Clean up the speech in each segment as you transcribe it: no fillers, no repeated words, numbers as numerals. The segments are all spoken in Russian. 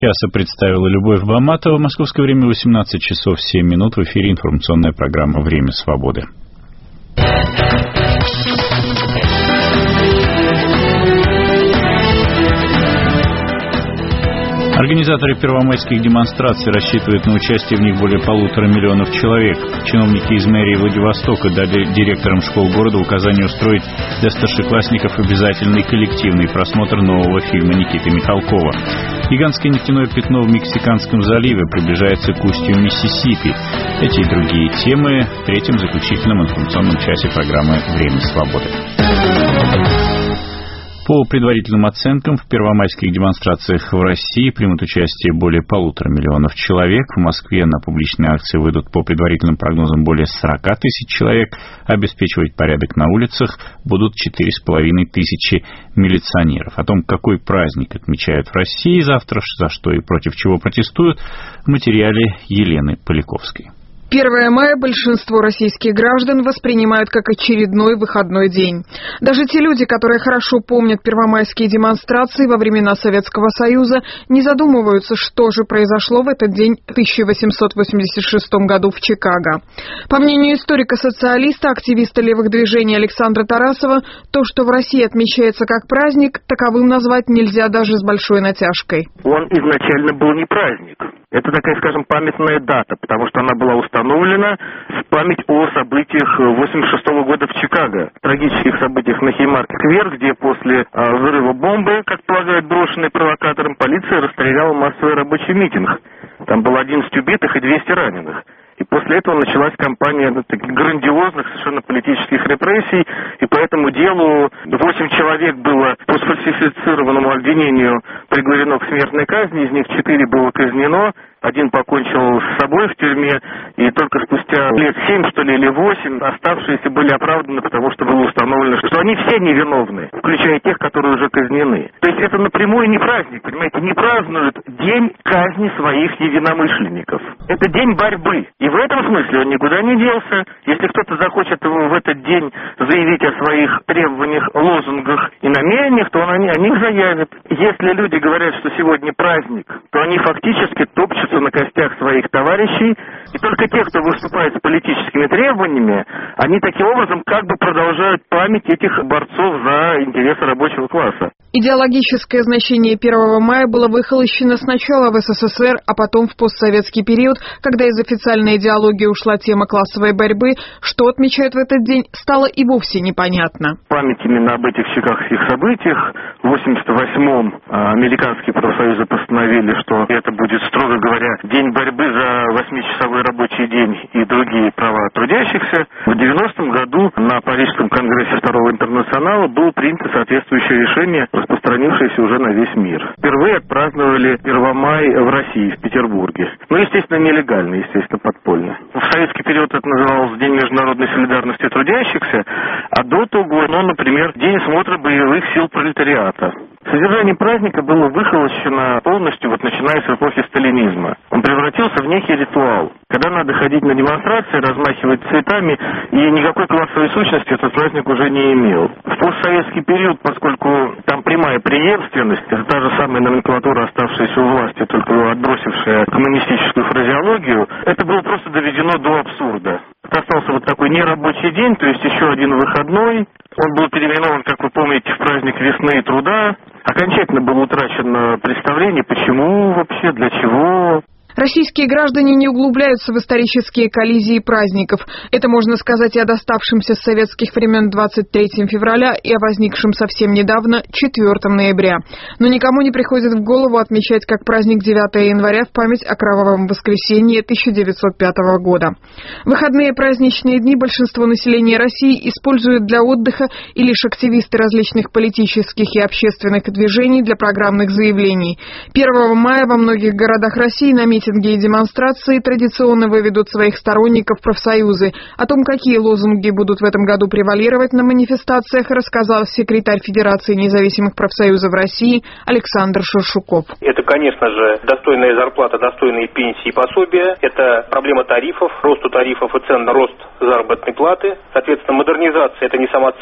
Часа представила Любовь Баматова. Московское время 18 часов 7 минут. В эфире информационная программа «Время свободы». Организаторы первомайских демонстраций рассчитывают на участие в них более 1,5 миллиона человек. Чиновники из мэрии Владивостока дали директорам школ города указание устроить для старшеклассников обязательный коллективный просмотр нового фильма Никиты Михалкова. Гигантское нефтяное пятно в Мексиканском заливе приближается к устью Миссисипи. Эти и другие темы в третьем заключительном информационном часе программы «Время свободы». По предварительным оценкам, в первомайских демонстрациях в России примут участие более 1,5 миллиона человек. В Москве на публичные акции выйдут по предварительным прогнозам более 40 тысяч человек. Обеспечивать порядок на улицах будут 4,5 тысячи милиционеров. О том, какой праздник отмечают в России завтра, за что и против чего протестуют, в материале Елены Поляковской. 1 мая большинство российских граждан воспринимают как очередной выходной день. Даже те люди, которые хорошо помнят первомайские демонстрации во времена Советского Союза, не задумываются, что же произошло в этот день в 1886 году в Чикаго. По мнению историка-социалиста, активиста левых движений Александра Тарасова, то, что в России отмечается как праздник, таковым назвать нельзя даже с большой натяжкой. Он изначально был не праздник. Это такая, скажем, памятная дата, потому что она была установлена в память о событиях 1986 года в Чикаго. Трагических событиях на Хеймаркет-сквер, где после взрыва бомбы, как полагают, брошенной провокатором, полиция расстреляла массовый рабочий митинг. Там было 11 убитых и 200 раненых. И после этого началась кампания таких грандиозных совершенно политических репрессий, и по этому делу 8 человек было по сфальсифицированному обвинению приговорено к смертной казни, из них 4 было казнено, 1 покончил с собой в тюрьме, и только спустя лет 7, что ли, или 8, оставшиеся были оправданы, потому что было установлено, что они все невиновны, включая тех, которые уже казнены. То есть это напрямую не праздник, понимаете, не празднуют день казни своих единомышленников. Это день борьбы. И в этом смысле он никуда не делся. Если кто-то захочет в этот день заявить о своих требованиях, лозунгах и намерениях, то он о них заявит. Если люди говорят, что сегодня праздник, то они фактически топчутся на костях своих товарищей, и только те, кто выступает с политическими требованиями, они таким образом как бы продолжают память этих борцов за интересы рабочего класса. Идеологическое значение 1 мая было выхолощено сначала в СССР, а потом в постсоветский период, когда из официальной идеологии ушла тема классовой борьбы. Что отмечают в этот день, стало и вовсе непонятно. Память именно об этих чикагских событиях. В 1988-м американские профсоюзы постановили, что это будет, строго говоря, день борьбы за 8-часовой рабочий день и другие права трудящихся. В 90-м году на Парижском конгрессе Второго интернационала было принято соответствующее решение, распространившееся уже на весь мир. Впервые отпраздновали 1 мая в России, в Петербурге. Ну, естественно, нелегально, естественно, подпольно. В советский период это называлось День международной солидарности трудящихся, а до того, например, День смотра боевых сил пролетариата. Содержание праздника было выхолощено полностью, начиная с эпохи сталинизма. Он превратился в некий ритуал. Когда надо ходить на демонстрации, размахивать цветами, и никакой классовой сущности этот праздник уже не имел. В постсоветский период, поскольку там прямая преемственность, это та же самая номенклатура, оставшаяся у власти, только отбросившая коммунистическую фразеологию, это было просто доведено до абсурда. Остался такой нерабочий день, то есть еще один выходной. Он был переименован, как вы помните, в праздник весны и труда. Окончательно было утрачено представление, почему вообще, для чего. Российские граждане не углубляются в исторические коллизии праздников. Это можно сказать и о доставшемся с советских времен 23 февраля и о возникшем совсем недавно 4 ноября. Но никому не приходит в голову отмечать как праздник 9 января в память о кровавом воскресенье 1905 года. Выходные праздничные дни большинство населения России используют для отдыха, и лишь активисты различных политических и общественных движений для программных заявлений. 1 мая во многих городах России на митинги и демонстрации традиционно выведут своих сторонников профсоюзы. О том, какие лозунги будут в этом году превалировать на манифестациях, рассказал секретарь Федерации независимых профсоюзов России Александр Шершуков. Это, конечно же, достойная зарплата, достойные пенсии и пособия. Это проблема тарифов, росту тарифов и цен на рост заработной платы. Соответственно, модернизация – это не сама цель,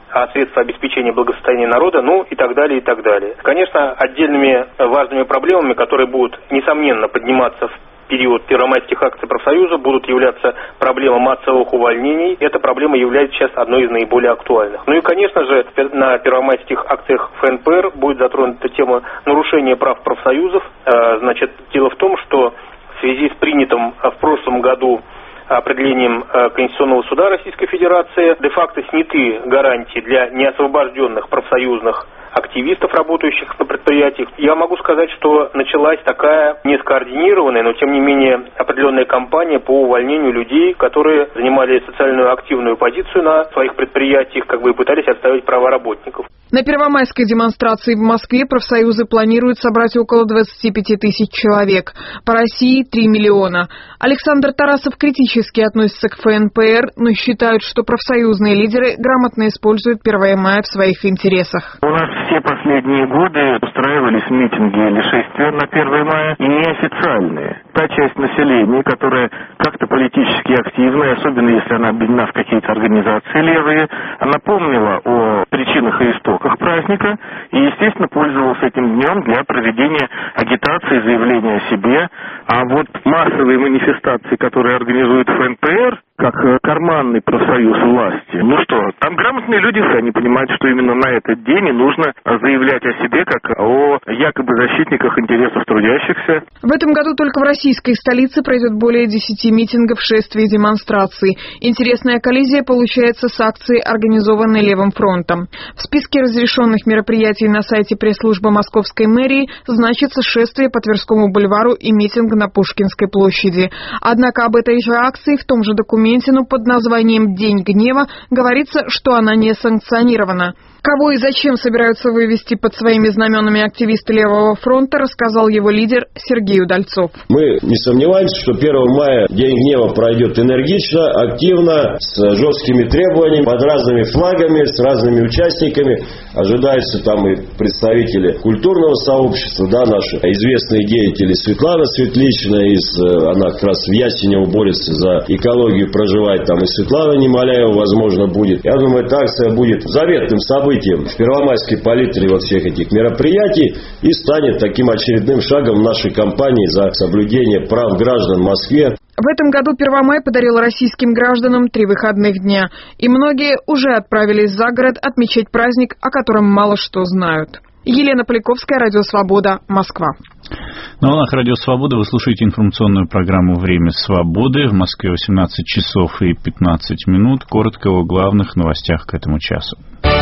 а средства обеспечения благосостояния народа, ну и так далее, и так далее. Конечно, отдельными важными проблемами, которые будут, несомненно, подниматься в период первомайских акций профсоюза, будут являться проблема массовых увольнений. Эта проблема является сейчас одной из наиболее актуальных. Ну и, конечно же, на первомайских акциях ФНПР будет затронута тема нарушения прав профсоюзов. Значит, дело в том, что в связи с принятым в прошлом году определением Конституционного суда Российской Федерации де-факто сняты гарантии для неосвобожденных профсоюзных активистов, работающих на предприятиях. Я могу сказать, что началась такая нескоординированная, но тем не менее определенная кампания по увольнению людей, которые занимали социальную активную позицию на своих предприятиях, как бы и пытались отстаивать права работников. На первомайской демонстрации в Москве профсоюзы планируют собрать около 25 тысяч человек. По России 3 миллиона. Александр Тарасов критически относится к ФНПР, но считают, что профсоюзные лидеры грамотно используют 1 мая в своих интересах. У нас все последние годы устраивались митинги или шествия на 1 мая, и неофициальные. Та часть населения, которая как-то политически активная, особенно если она объединена в какие-то организации левые, она помнила о причинах и истоках праздника и, естественно, пользовалась этим днем для проведения агитации, заявления о себе. А вот массовые манифестации, которые организует ФНПР, как карманный профсоюз власти. Ну что, там грамотные люди, они понимают, что именно на этот день и нужно заявлять о себе, как о якобы защитниках интересов трудящихся. В этом году только в российской столице пройдет более 10 митингов, шествий и демонстраций. Интересная коллизия получается с акцией, организованной Левым фронтом. В списке разрешенных мероприятий на сайте пресс-службы Московской мэрии значится шествие по Тверскому бульвару и митинг на Пушкинской площади. Однако об этой же акции в том же документе, но под названием «День гнева» говорится, что она не санкционирована. Кого и зачем собираются вывести под своими знаменами активисты Левого фронта, рассказал его лидер Сергей Удальцов. Мы не сомневаемся, что 1 мая День гнева пройдет энергично, активно, с жесткими требованиями, под разными флагами, с разными участниками. Ожидаются там и представители культурного сообщества, да, наши известные деятели. Светлана Светлична, она как раз в Ясенево борется за экологию, проживает там, и Светлана Немоляева, возможно, будет. Я думаю, эта акция будет заветным событием в первомайской палитре вот всех этих мероприятий и станет таким очередным шагом нашей кампании за соблюдение прав граждан в Москве. В этом году 1 мая подарил российским гражданам 3 выходных дня, и многие уже отправились за город отмечать праздник, о котором мало что знают. Елена Поляковская, Радио Свобода, Москва. На волнах Радио Свобода вы слушаете информационную программу «Время свободы». В Москве 18 часов и 15 минут. Коротко о главных новостях к этому часу.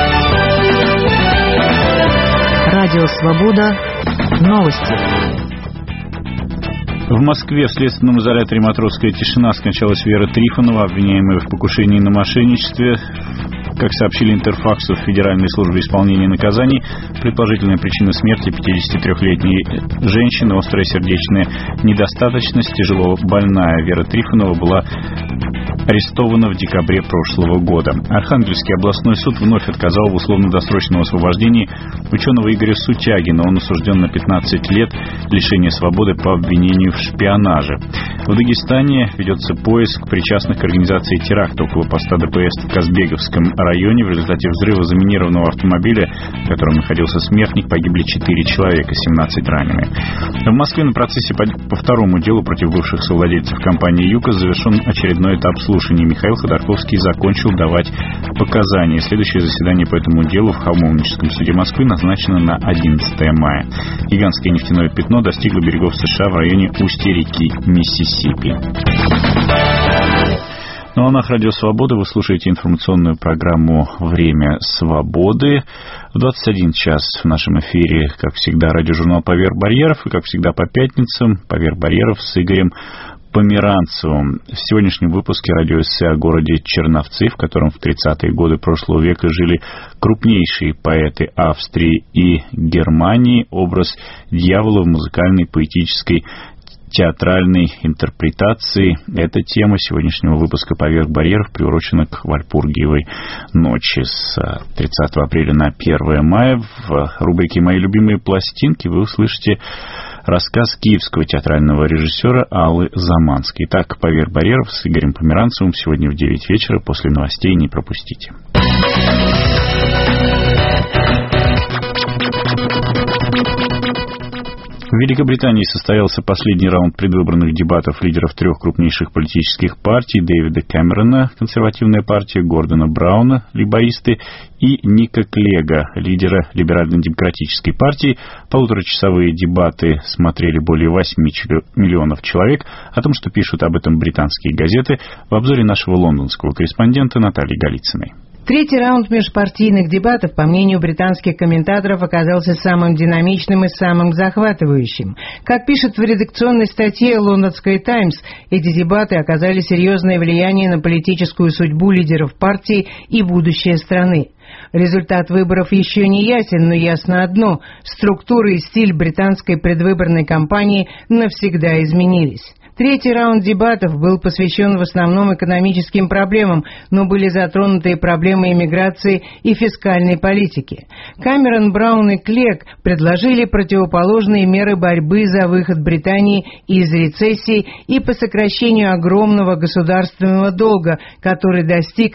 Радио Свобода. Новости. В Москве в следственном изоляторе «Матросская тишина» скончалась Вера Трифонова, обвиняемая в покушении на мошенничестве. Как сообщили Интерфаксу в Федеральной службе исполнения наказаний, предположительная причина смерти 53-летней женщины, острая сердечная недостаточность, тяжело больная. Вера Трифонова была арестована в декабре прошлого года. Архангельский областной суд вновь отказал в условно-досрочном освобождении ученого Игоря Сутягина. Он осужден на 15 лет лишения свободы по обвинению в шпионаже. В Дагестане ведется поиск причастных к организации теракта около поста ДПС в Казбеговском районе. В результате взрыва заминированного автомобиля, в котором находился смертник, погибли 4 человека, 17 ранены. В Москве на процессе по второму делу против бывших совладельцев компании «ЮКОС» завершен очередной этап слушания. Михаил Ходорковский закончил давать показания. Следующее заседание по этому делу в Холмовническом суде Москвы назначено на 11 мая. Гигантское нефтяное пятно достигло берегов США в районе устья реки Миссисипи. На волнах Радио Свобода вы слушаете информационную программу «Время свободы». В 21 час в нашем эфире, как всегда, радиожурнал «Поверх барьеров». И, как всегда, по пятницам «Поверх барьеров» с Игорем Померанцевым. В сегодняшнем выпуске радиоэссе о городе Черновцы, в котором в 30-е годы прошлого века жили крупнейшие поэты Австрии и Германии, образ дьявола в музыкальной, поэтической, театральной интерпретации. Эта тема сегодняшнего выпуска «Поверх барьеров» приурочена к Вальпургиевой ночи с 30 апреля на 1 мая. В рубрике «Мои любимые пластинки» вы услышите рассказ киевского театрального режиссера Аллы Заманской. Итак, «Поверх барьеров» с Игорем Померанцевым сегодня в 9 вечера. После новостей не пропустите. В Великобритании состоялся последний раунд предвыборных дебатов лидеров трех крупнейших политических партий: Дэвида Кэмерона, консервативная партия, Гордона Брауна, лейбористы, и Ника Клега, лидера либерально-демократической партии. Полуторачасовые дебаты смотрели более 8 миллионов человек. О том, что пишут об этом британские газеты, в обзоре нашего лондонского корреспондента Натальи Голицыной. Третий раунд межпартийных дебатов, по мнению британских комментаторов, оказался самым динамичным и самым захватывающим. Как пишет в редакционной статье «Лондонской Таймс», эти дебаты оказали серьезное влияние на политическую судьбу лидеров партии и будущее страны. Результат выборов еще не ясен, но ясно одно – структура и стиль британской предвыборной кампании навсегда изменились. Третий раунд дебатов был посвящен в основном экономическим проблемам, но были затронуты и проблемы иммиграции и фискальной политики. Кэмерон, Браун и Клег предложили противоположные меры борьбы за выход Британии из рецессии и по сокращению огромного государственного долга, который достиг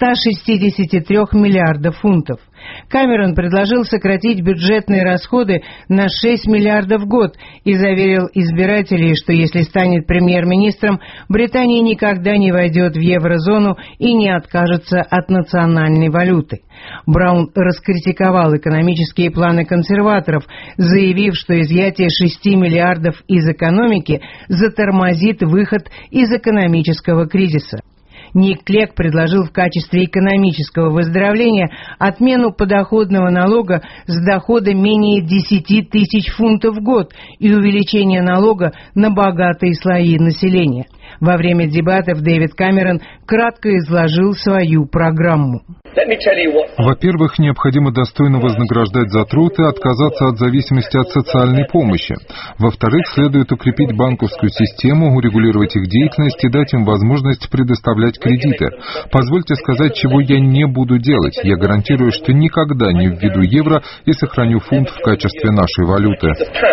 163 миллиардов фунтов. Кэмерон предложил сократить бюджетные расходы на 6 миллиардов в год и заверил избирателей, что если станет премьер-министром, Британия никогда не войдет в еврозону и не откажется от национальной валюты. Браун раскритиковал экономические планы консерваторов, заявив, что изъятие 6 миллиардов из экономики затормозит выход из экономического кризиса. Ник Клег предложил в качестве экономического выздоровления отмену подоходного налога с дохода менее 10 тысяч фунтов в год и увеличение налога на богатые слои населения. Во время дебатов Дэвид Кэмерон кратко изложил свою программу. Во-первых, необходимо достойно вознаграждать за труд и отказаться от зависимости от социальной помощи. Во-вторых, следует укрепить банковскую систему, урегулировать их деятельность и дать им возможность предоставлять кредиты. Позвольте сказать, чего я не буду делать. Я гарантирую, что никогда не введу евро и сохраню фунт в качестве нашей валюты.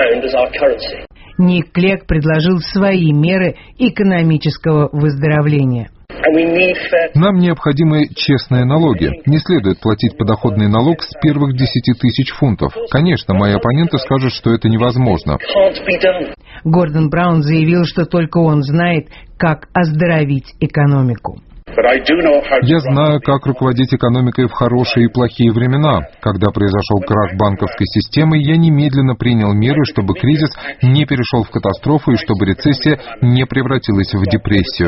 Ник Клег предложил свои меры экономического выздоровления. Нам необходимы честные налоги. Не следует платить подоходный налог с первых 10 тысяч фунтов. Конечно, мои оппоненты скажут, что это невозможно. Гордон Браун заявил, что только он знает, как оздоровить экономику. Я знаю, как руководить экономикой в хорошие и плохие времена. Когда произошел крах банковской системы, я немедленно принял меры, чтобы кризис не перешел в катастрофу и чтобы рецессия не превратилась в депрессию.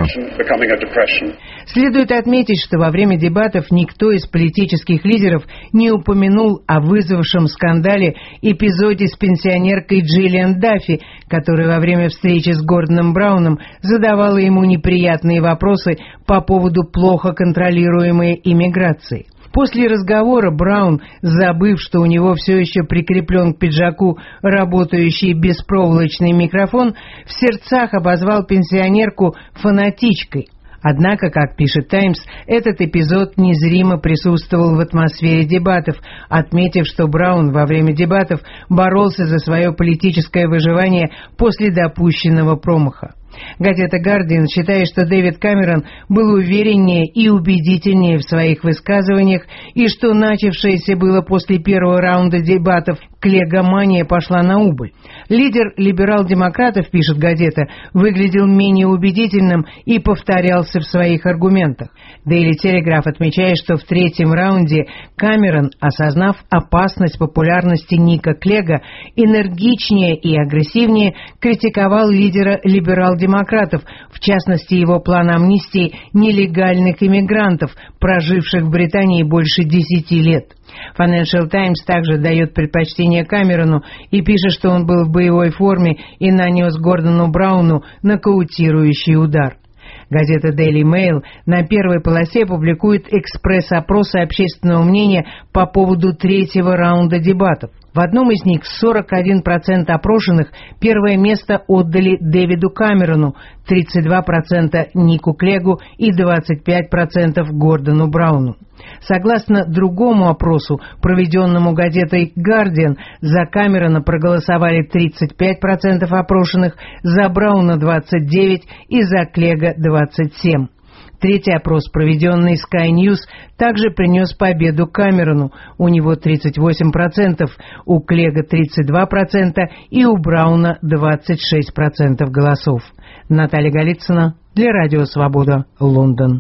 Следует отметить, что во время дебатов никто из политических лидеров не упомянул о вызвавшем скандале эпизоде с пенсионеркой Джиллиан Даффи, которая во время встречи с Гордоном Брауном задавала ему неприятные вопросы по поводу плохо контролируемой иммиграции. После разговора Браун, забыв, что у него все еще прикреплен к пиджаку работающий беспроволочный микрофон, в сердцах обозвал пенсионерку фанатичкой. Однако, как пишет «Таймс», этот эпизод незримо присутствовал в атмосфере дебатов, отметив, что Браун во время дебатов боролся за свое политическое выживание после допущенного промаха. Газета «Гардиан» считает, что Дэвид Кэмерон был увереннее и убедительнее в своих высказываниях, и что начавшееся было после первого раунда дебатов клегомания пошла на убыль. Лидер либерал-демократов, пишет газета, выглядел менее убедительным и повторялся в своих аргументах. Daily Telegraph отмечает, что в третьем раунде Кэмерон, осознав опасность популярности Ника Клега, энергичнее и агрессивнее критиковал лидера либерал-демократов, в частности его план амнистии нелегальных иммигрантов, проживших в Британии больше 10 лет. Financial Times также дает предпочтение Кэмерону и пишет, что он был в боевой форме и нанес Гордону Брауну нокаутирующий удар. Газета Daily Mail на первой полосе публикует экспресс-опросы общественного мнения по поводу третьего раунда дебатов. В одном из них 41% опрошенных первое место отдали Дэвиду Кэмерону, 32% Нику Клегу и 25% Гордону Брауну. Согласно другому опросу, проведенному газетой «Гардиан», за Кэмерона проголосовали 35% опрошенных, за Брауна 29% и за Клега 27%. Третий опрос, проведенный Sky News, также принес победу Камерону. У него 38%, у Клега 32% и у Брауна 26% голосов. Наталья Голицына для Радио Свобода, Лондон.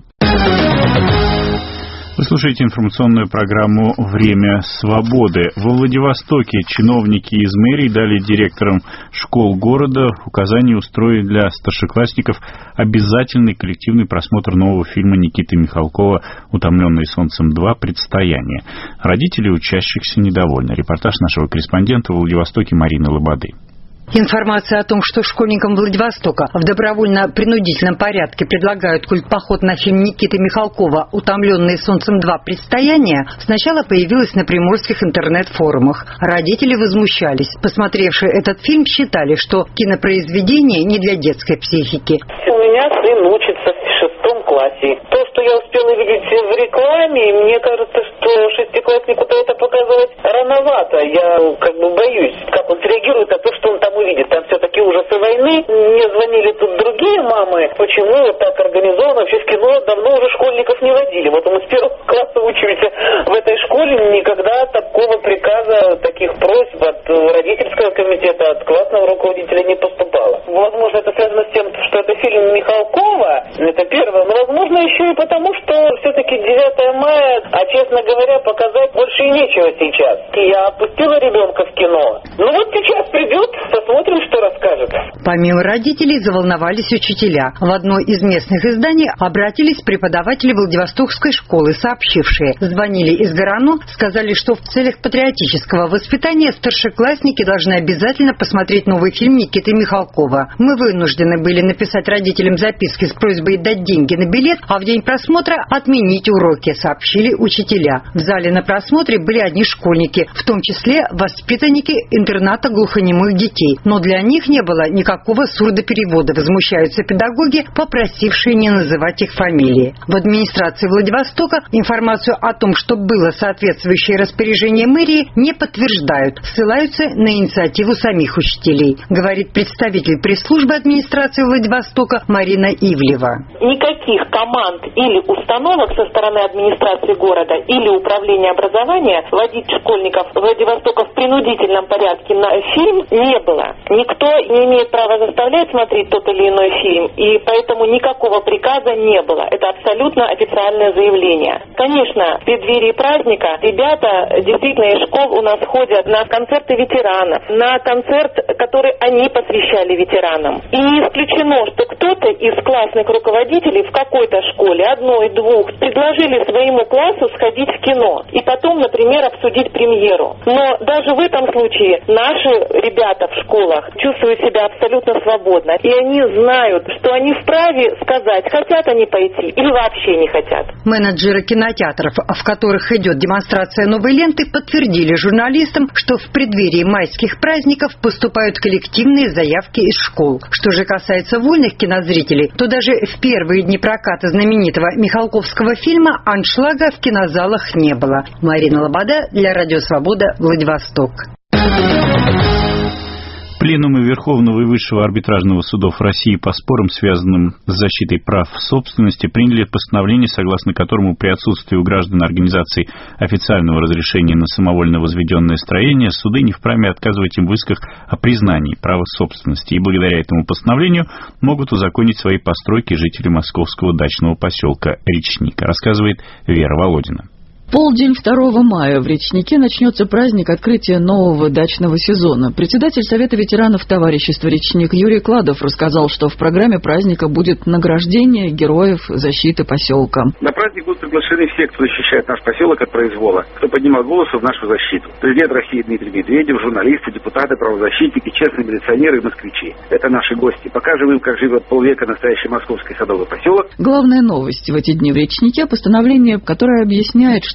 Вы слушаете информационную программу «Время свободы». Во Владивостоке чиновники из мэрии дали директорам школ города указание устроить для старшеклассников обязательный коллективный просмотр нового фильма Никиты Михалкова «Утомленные солнцем 2. Предстояние». Родители учащихся недовольны. Репортаж нашего корреспондента в Владивостоке Марины Лободы. Информация о том, что школьникам Владивостока в добровольно-принудительном порядке предлагают культпоход на фильм Никиты Михалкова «Утомленные солнцем 2. Предстояние», сначала появилась на приморских интернет-форумах. Родители возмущались. Посмотревшие этот фильм считали, что кинопроизведение не для детской психики. У меня сын учится в 6 классе. То, что я успела видеть в рекламе, мне кажется, что шестикласснику-то это показывать рановато. Я боюсь, как он среагирует на то, что он там увидит. Там все-таки ужасы войны. Мне звонили тут другие мамы. Почему вот так организовано? Вообще в кино давно уже школьников не водили. Вот мы с 1 класса учимся в этой школе. Никогда такого приказа, таких просьб от родительского комитета, от классного руководителя не поступало. Возможно, это связано с тем, что это фильм Михалкова. Это первое. Но возможно еще и потому, что все-таки 9 мая, а честно говоря, показать больше и нечего сейчас. Я опустила ребенка в кино. Ну вот сейчас придет, посмотрим, что расскажет. Помимо родителей заволновались учителя. В одно из местных изданий обратились преподаватели Владивостокской школы, сообщившие. Звонили из Горано, сказали, что в целях патриотического воспитания старшеклассники должны обязательно посмотреть новый фильм Никиты Михалкова. Мы вынуждены были написать родителям записки с просьбой дать деньги на билет, а в день просмотра отменить уроки, сообщили учителя. В зале на просмотре были одни школьники, в том числе воспитанники интерната глухонемых детей. Но для них не было никакого сурдоперевода, возмущаются педагоги, попросившие не называть их фамилии. В администрации Владивостока информацию о том, что было соответствующее распоряжение мэрии, не подтверждают, ссылаются на инициативу самих учителей, говорит представитель пресс-службы администрации Владивостока Марина Ивлева. Никаких команд или установок со стороны администрации города или управления образования водить школьников Владивостока в принудительном порядке на фильм не было. Никто не имеет права заставлять смотреть тот или иной фильм, и поэтому никакого приказа не было. Это абсолютно официальное заявление. Конечно, в преддверии праздника ребята действительно из школ у нас ходят на концерты ветеранов, на концерт, который они посвящали ветеранам. И не исключено, что кто-то из классных руководителей в какой-то школе, одной, двух, предложили своему классу сходить в кино и потом, например, обсудить премьеру. Но даже в этом случае наши ребята в школах чувствуют себя абсолютно свободно. И они знают, что они вправе сказать, хотят они пойти или вообще не хотят. Менеджеры кинотеатров, в которых идет демонстрация новой ленты, подтвердили журналистам, что в преддверии майских праздников поступают коллективные заявки из школ. Что же касается вольных кинозрителей, то даже в первые дни проката знаменитого михалковского фильма аншлага в кинозалах не было. Марина Лобода для Радио Свобода, Владивосток. Пленумы Верховного и Высшего арбитражного судов России по спорам, связанным с защитой прав собственности, приняли постановление, согласно которому при отсутствии у граждан организаций официального разрешения на самовольно возведенное строение суды не вправе отказывать им в исках о признании права собственности. И благодаря этому постановлению могут узаконить свои постройки жители московского дачного поселка Речник, рассказывает Вера Володина. Полдень 2 мая в Речнике начнется праздник открытия нового дачного сезона. Председатель Совета ветеранов товарищества «Речник» Юрий Кладов рассказал, что в программе праздника будет награждение героев защиты поселка. На праздник будут приглашены все, кто защищает наш поселок от произвола, кто поднимал голосы в нашу защиту. Президент России Дмитрий Медведев, журналисты, депутаты, правозащитники, честные милиционеры и москвичи. Это наши гости. Покажем им, как живет полвека настоящий московский садовый поселок. Главная новость в эти дни в Речнике – постановление, которое объясняет,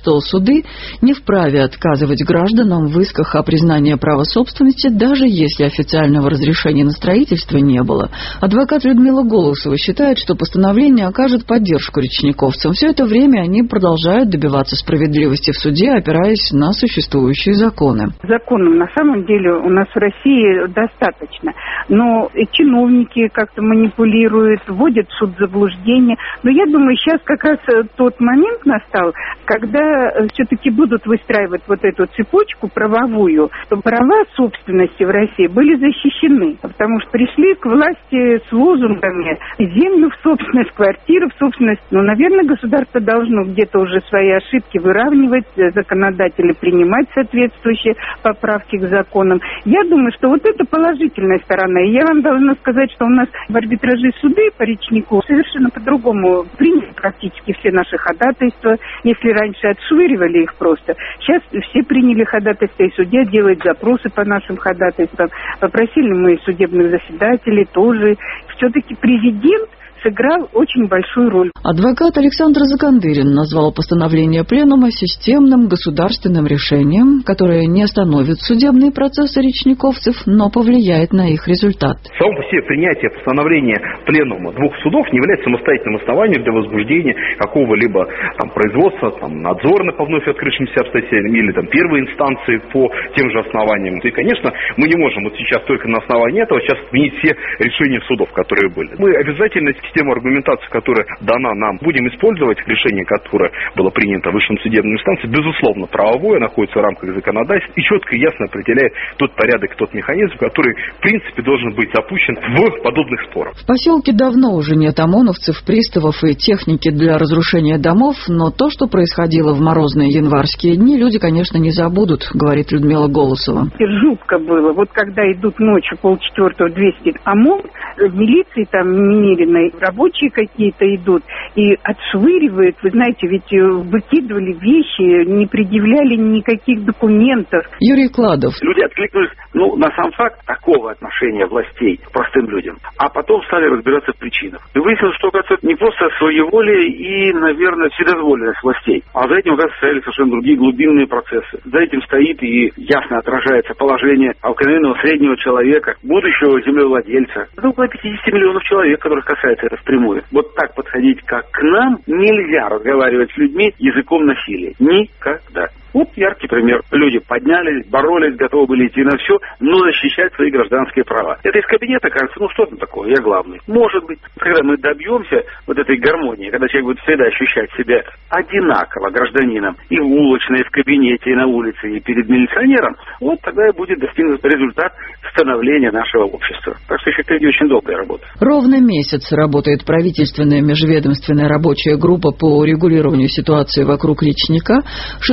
что суды не вправе отказывать гражданам в исках о признании права собственности, даже если официального разрешения на строительство не было. Адвокат Людмила Голосова считает, что постановление окажет поддержку речниковцам. Все это время они продолжают добиваться справедливости в суде, опираясь на существующие законы. Законов на самом деле у нас в России достаточно, но чиновники как-то манипулируют, вводят в суд заблуждения. Но я думаю, сейчас как раз тот момент настал, когда все-таки будут выстраивать вот эту цепочку правовую, чтобы права собственности в России были защищены. Потому что пришли к власти с лозунгами землю в собственность, квартиру в собственность. Но, наверное, государство должно где-то уже свои ошибки выравнивать, законодатели принимать соответствующие поправки к законам. Я думаю, что вот это положительная сторона. И я вам должна сказать, что у нас в арбитраже суды по речнику совершенно по-другому приняли практически все наши ходатайства. Если раньше отшвыривали их просто, сейчас все приняли ходатайства, и судья делает запросы по нашим ходатайствам. Попросили мы судебных заседателей тоже. Все-таки президент сыграл очень большую роль. Адвокат Александр Закандырин назвал постановление Пленума системным государственным решением, которое не остановит судебные процессы речниковцев, но повлияет на их результат. Само по себе принятие постановления Пленума двух судов не является самостоятельным основанием для возбуждения какого-либо производства, надзора по вновь открывшимся обстоятельствам или первой инстанции по тем же основаниям. И, конечно, мы не можем вот сейчас только на основании этого сейчас отменить все решения судов, которые были. Мы обязательно систему аргументации, которая дана нам, будем использовать решение, которое было принято высшим судебной инстанцией, безусловно, правовое, находится в рамках законодательства и четко и ясно определяет тот порядок, тот механизм, который, в принципе, должен быть запущен в подобных спорах. В поселке давно уже нет ОМОНовцев, приставов и техники для разрушения домов, но то, что происходило в морозные январские дни, люди, конечно, не забудут, говорит Людмила Голосова. Жутко было. Вот когда идут ночью 3:30 200 ОМОН, милиции там Минериной, рабочие какие-то идут и отшвыривают. Вы знаете, ведь выкидывали вещи, не предъявляли никаких документов. Юрий Кладов. Люди откликнулись, на сам факт такого отношения властей к простым людям, а потом стали разбираться в причинах. И выяснилось, что, оказывается, не просто своеволие и, наверное, вседозволенность властей, а за этим, оказывается, стояли совершенно другие глубинные процессы. За этим стоит и ясно отражается положение обыкновенного среднего человека, будущего землевладельца. Это около 50 миллионов человек, которых касается это впрямую. Вот так подходить, как к нам, нельзя разговаривать с людьми языком насилия. Никогда. Вот яркий пример. Люди поднялись, боролись, готовы были идти на все, но защищать свои гражданские права. Это из кабинета кажется, что там такое, я главный. Может быть, когда мы добьемся вот этой гармонии, когда человек будет всегда ощущать себя одинаково гражданином и в улочной, и в кабинете, и на улице, и перед милиционером, вот тогда и будет достигнут результат становления нашего общества. Так что еще впереди очень долгая работа. Ровно месяц работает правительственная межведомственная рабочая группа по урегулированию ситуации вокруг речника.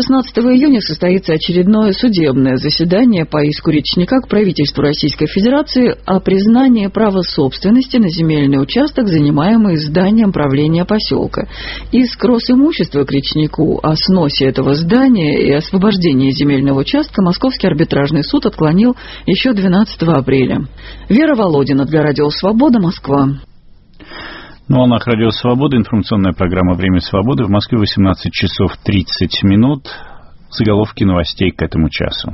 16 июня состоится очередное судебное заседание по иску речника к правительству Российской Федерации о признании права собственности на земельный участок, занимаемый зданием правления поселка. Иск Росимущества к речнику о сносе этого здания и освобождении земельного участка Московский арбитражный суд отклонил еще 12 апреля. Вера Володина для Радио Свобода, Москва. На волнах Радио Свобода информационная программа «Время свободы». В Москве 18 часов 30 минут. Заголовки новостей к этому часу.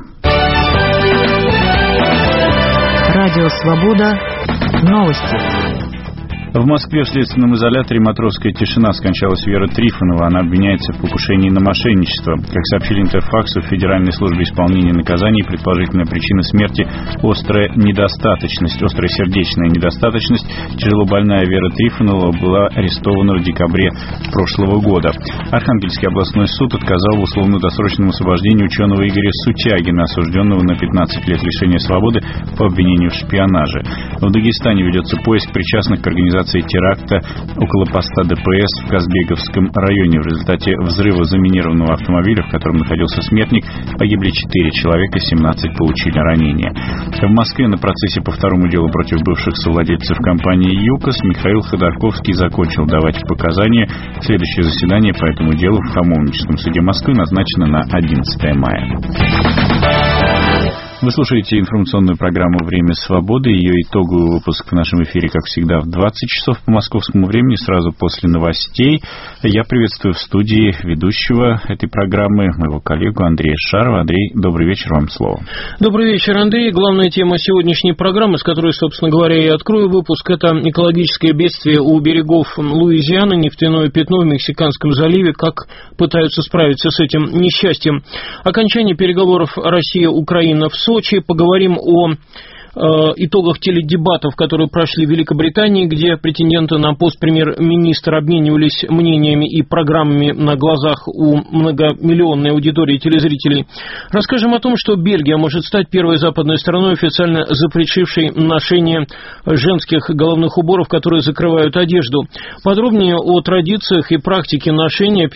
Радио Свобода. Новости. В Москве в следственном изоляторе «Матросская тишина» скончалась Вера Трифонова. Она обвиняется в покушении на мошенничество. Как сообщили Интерфаксу, в Федеральной службе исполнения наказаний предположительная причина смерти – острая сердечная недостаточность. Тяжело больная Вера Трифонова была арестована в декабре прошлого года. Архангельский областной суд отказал в условно-досрочном освобождении ученого Игоря Сутягина, осужденного на 15 лет лишения свободы по обвинению в шпионаже. В Дагестане ведется поиск причастных к организации теракта около поста ДПС в Казбеговском районе. В результате взрыва заминированного автомобиля, в котором находился смертник, погибли 4 человека, 17 получили ранения. В Москве на процессе по второму делу против бывших совладельцев компании «ЮКОС» Михаил Ходорковский закончил давать показания. Следующее заседание по этому делу в Хамовническом суде Москвы назначено на 11 мая. Вы слушаете информационную программу «Время свободы». Ее итоговый выпуск в нашем эфире, как всегда, в 20 часов по московскому времени, сразу после новостей. Я приветствую в студии ведущего этой программы, моего коллегу Андрея Шарова. Андрей, добрый вечер, вам слово. Добрый вечер, Андрей. Главная тема сегодняшней программы, с которой, собственно говоря, я открою выпуск, это экологическое бедствие у берегов Луизианы, нефтяное пятно в Мексиканском заливе, как пытаются справиться с этим несчастьем. Окончание переговоров Россия-Украина в Сочи. Поговорим о итогах теледебатов, которые прошли в Великобритании, где претенденты на пост премьер-министра обменивались мнениями и программами на глазах у многомиллионной аудитории телезрителей. Расскажем о том, что Бельгия может стать первой западной страной, официально запретившей ношение женских головных уборов, которые закрывают одежду. Подробнее о традициях и практике ношения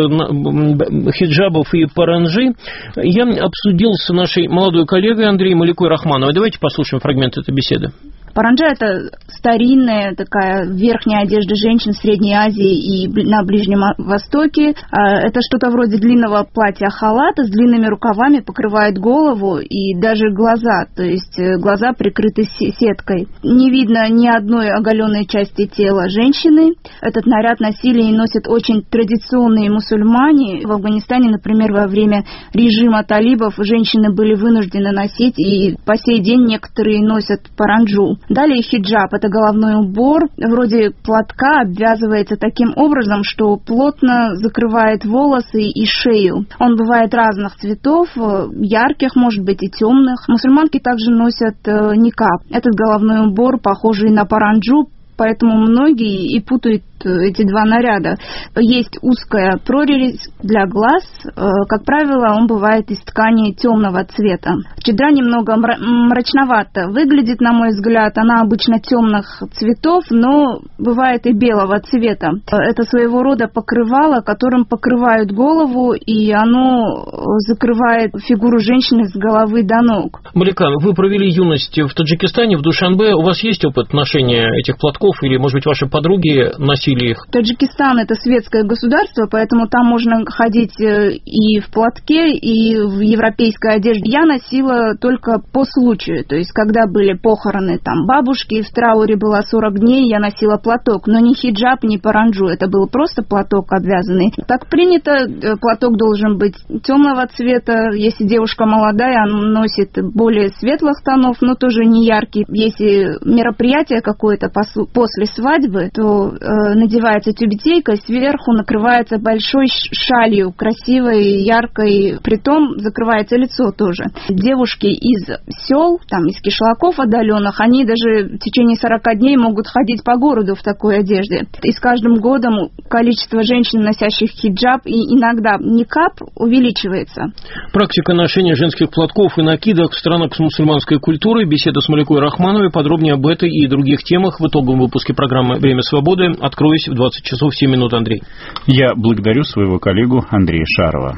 хиджабов и паранджи я обсудил с нашей молодой коллегой Андреем Маликой-Рахмановой. Давайте послушаем фрагмент этой беседы. Паранджа – это старинная такая верхняя одежда женщин в Средней Азии и на Ближнем Востоке. Это что-то вроде длинного платья-халата с длинными рукавами, покрывает голову и даже глаза, то есть глаза прикрыты сеткой. Не видно ни одной оголенной части тела женщины. Этот наряд носили и носят очень традиционные мусульмане. В Афганистане, например, во время режима талибов женщины были вынуждены носить, и по сей день некоторые носят паранджу. Далее хиджаб – это головной убор, вроде платка, обвязывается таким образом, что плотно закрывает волосы и шею. Он бывает разных цветов, ярких, может быть, и темных. Мусульманки также носят никаб. Этот головной убор, похожий на паранджу, поэтому многие и путают эти два наряда. Есть узкая прорезь для глаз. Как правило, он бывает из ткани темного цвета. Чадра немного мрачновато выглядит, на мой взгляд. Она обычно темных цветов, но бывает и белого цвета. Это своего рода покрывало, которым покрывают голову, и оно закрывает фигуру женщины с головы до ног. Малика, вы провели юность в Таджикистане, в Душанбе. У вас есть опыт ношения этих платков, или, может быть, ваши подруги носили их? Таджикистан – это светское государство, поэтому там можно ходить и в платке, и в европейской одежде. Я носила только по случаю, то есть когда были похороны там бабушки, в трауре было 40 дней, я носила платок, но не хиджаб, не паранджу, это был просто платок обвязанный. Так принято, платок должен быть темного цвета, если девушка молодая, она носит более светлых тонов, но тоже не яркий. Если мероприятие какое-то после свадьбы, то надевается тюбетейка, сверху накрывается большой шалью, красивой, яркой, притом закрывается лицо тоже. Девушки из сел, там, из кишлаков отдаленных, они даже в течение 40 дней могут ходить по городу в такой одежде. И с каждым годом количество женщин, носящих хиджаб и иногда никаб, увеличивается. Практика ношения женских платков и накидок в странах с мусульманской культурой. Беседа с Маликой Рахмановой. Подробнее об этой и других темах в итоговом выпуске программы «Время свободы». Откроюсь в 20 часов 7 минут, Андрей. Я благодарю своего коллегу Андрея Шарова.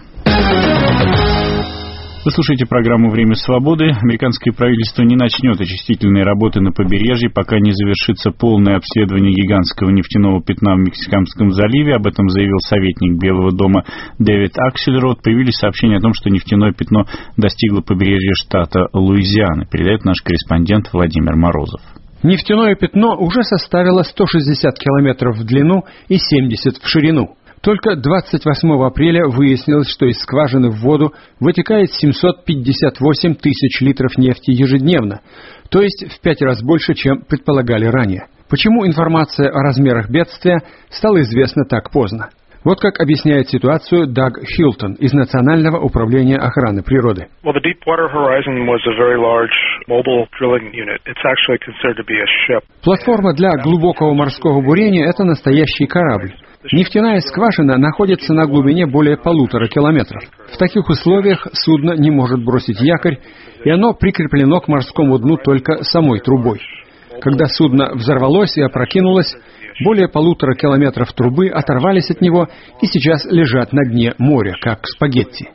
Вы слушаете программу «Время свободы». Американское правительство не начнет очистительные работы на побережье, пока не завершится полное обследование гигантского нефтяного пятна в Мексиканском заливе. Об этом заявил советник Белого дома Дэвид Аксельрод. Появились сообщения о том, что нефтяное пятно достигло побережья штата Луизиана. Передает наш корреспондент Владимир Морозов. Нефтяное пятно уже составило 160 километров в длину и 70 в ширину. Только 28 апреля выяснилось, что из скважины в воду вытекает 758 тысяч литров нефти ежедневно, то есть в 5 раз больше, чем предполагали ранее. Почему информация о размерах бедствия стала известна так поздно? Вот как объясняет ситуацию Даг Хилтон из Национального управления охраны природы. Платформа для глубокого морского бурения – это настоящий корабль. Нефтяная скважина находится на глубине более 1,5 километров. В таких условиях судно не может бросить якорь, и оно прикреплено к морскому дну только самой трубой. Когда судно взорвалось и опрокинулось, более 1,5 километров трубы оторвались от него и сейчас лежат на дне моря, как спагетти.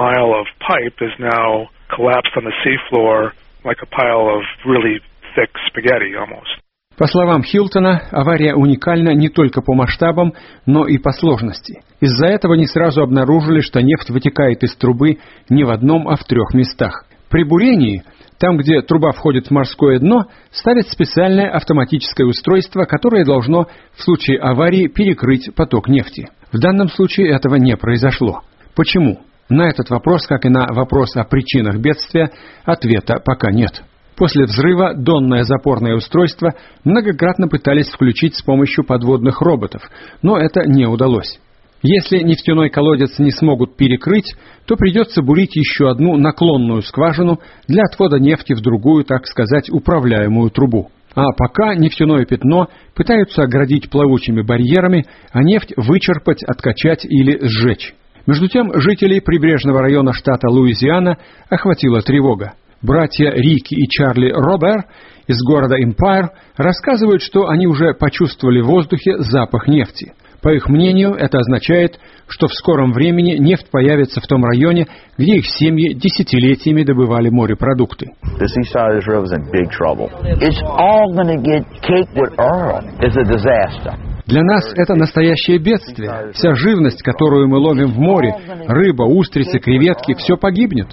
По словам Хилтона, авария уникальна не только по масштабам, но и по сложности. Из-за этого не сразу обнаружили, что нефть вытекает из трубы не в одном, а в 3 местах. При бурении, там, где труба входит в морское дно, ставят специальное автоматическое устройство, которое должно в случае аварии перекрыть поток нефти. В данном случае этого не произошло. Почему? На этот вопрос, как и на вопрос о причинах бедствия, ответа пока нет. После взрыва донное запорное устройство многократно пытались включить с помощью подводных роботов, но это не удалось. Если нефтяной колодец не смогут перекрыть, то придется бурить еще одну наклонную скважину для отвода нефти в другую, так сказать, управляемую трубу. А пока нефтяное пятно пытаются оградить плавучими барьерами, а нефть вычерпать, откачать или сжечь. Между тем, жителей прибрежного района штата Луизиана охватила тревога. Братья Рики и Чарли Робер из города Эмпайр рассказывают, что они уже почувствовали в воздухе запах нефти. По их мнению, это означает, что в скором времени нефть появится в том районе, где их семьи десятилетиями добывали морепродукты. Для нас это настоящее бедствие. Вся живность, которую мы ловим в море, рыба, устрицы, креветки, все погибнет.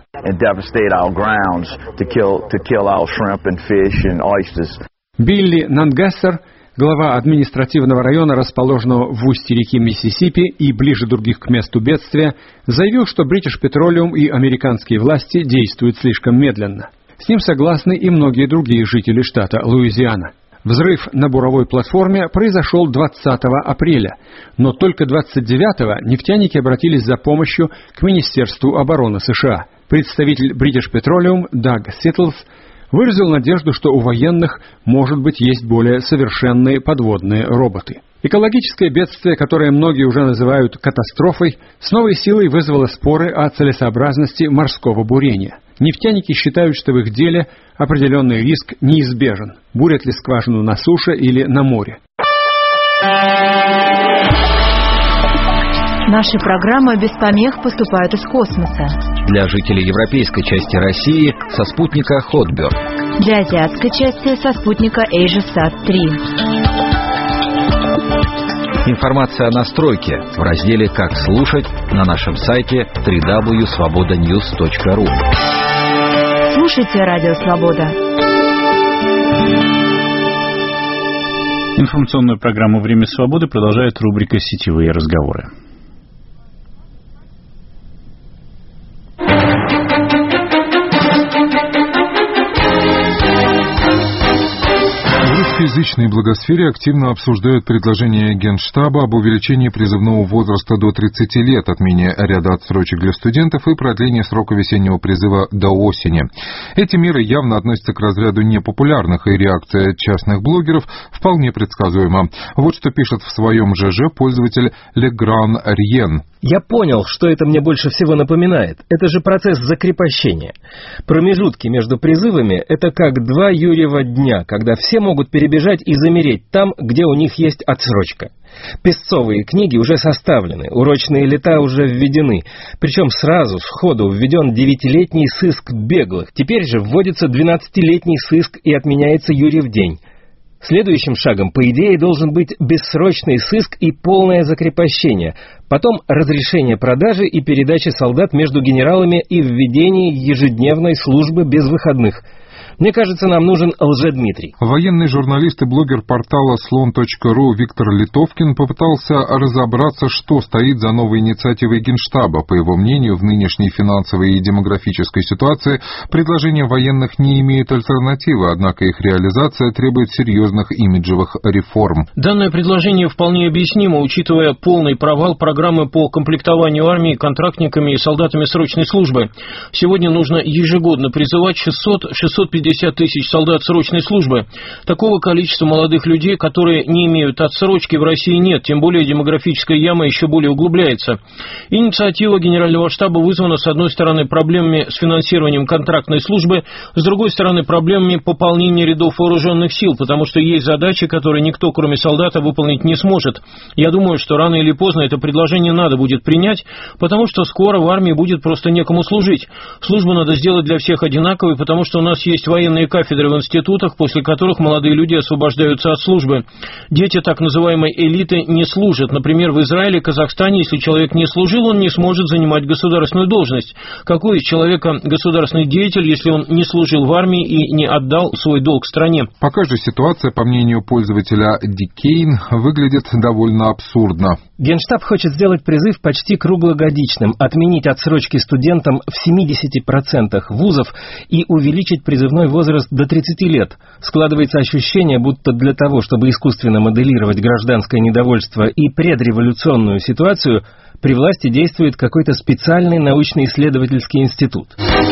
Билли Нангассер, глава административного района, расположенного в устье реки Миссисипи и ближе других к месту бедствия, заявил, что British Petroleum и американские власти действуют слишком медленно. С ним согласны и многие другие жители штата Луизиана. Взрыв на буровой платформе произошел 20 апреля, но только 29-го нефтяники обратились за помощью к Министерству обороны США. Представитель British Petroleum Даг Ситтлс выразил надежду, что у военных, может быть, есть более совершенные подводные роботы. Экологическое бедствие, которое многие уже называют катастрофой, с новой силой вызвало споры о целесообразности морского бурения. Нефтяники считают, что в их деле определенный риск неизбежен. Бурят ли скважину на суше или на море? Наши программы без помех поступают из космоса. Для жителей европейской части России со спутника Hotbird. Для азиатской части со спутника AsiaSat-3. Информация о настройке в разделе «Как слушать» на нашем сайте www.svobodanews.ru. Слушайте Радио Свобода. Информационную программу «Время свободы» продолжает рубрика «Сетевые разговоры». В русскоязычной благосфере активно обсуждают предложение Генштаба об увеличении призывного возраста до 30 лет, отмене ряда отсрочек для студентов и продлении срока весеннего призыва до осени. Эти меры явно относятся к разряду непопулярных, и реакция частных блогеров вполне предсказуема. Вот что пишет в своем ЖЖ пользователь Легран Риен. Я понял, что это мне больше всего напоминает. Это же процесс закрепощения. Промежутки между призывами – это как 2 Юрьева дня, когда все могут перебежать и замереть там, где у них есть отсрочка. Песцовые книги уже составлены, урочные лета уже введены. Причем сразу, сходу, введен 9-летний сыск беглых. Теперь же вводится 12-летний сыск и отменяется Юрьев день. Следующим шагом, по идее, должен быть бессрочный сыск и полное закрепощение, потом разрешение продажи и передачи солдат между генералами и введение ежедневной службы без выходных. Мне кажется, нам нужен Лжедмитрий. Военный журналист и блогер портала slon.ru Виктор Литовкин попытался разобраться, что стоит за новой инициативой Генштаба. По его мнению, в нынешней финансовой и демографической ситуации предложения военных не имеют альтернативы, однако их реализация требует серьезных имиджевых реформ. Данное предложение вполне объяснимо, учитывая полный провал программы по комплектованию армии контрактниками и солдатами срочной службы. Сегодня нужно ежегодно призывать 600-650 тысяч солдат срочной службы. Такого количества молодых людей, которые не имеют отсрочки, в России нет, тем более демографическая яма еще более углубляется. Инициатива Генерального штаба вызвана, с одной стороны, проблемами с финансированием контрактной службы, с другой стороны, проблемами пополнения рядов вооруженных сил, потому что есть задачи, которые никто, кроме солдата, выполнить не сможет. Я думаю, что рано или поздно это предложение надо будет принять, потому что скоро в армии будет просто некому служить. Службу надо сделать для всех одинаковой, потому что у нас есть военные военные кафедры в институтах, после которых молодые люди освобождаются от службы. Дети так называемой элиты не служат. Например, в Израиле, Казахстане, если человек не служил, он не сможет занимать государственную должность. Какой из человека государственный деятель, если он не служил в армии и не отдал свой долг стране? Пока же ситуация, по мнению пользователя Дикейн, выглядит довольно абсурдно. Генштаб хочет сделать призыв почти круглогодичным, отменить отсрочки студентам в 70% вузов и увеличить призывной возраст до 30 лет. Складывается ощущение, будто для того, чтобы искусственно моделировать гражданское недовольство и предреволюционную ситуацию, при власти действует какой-то специальный научно-исследовательский институт.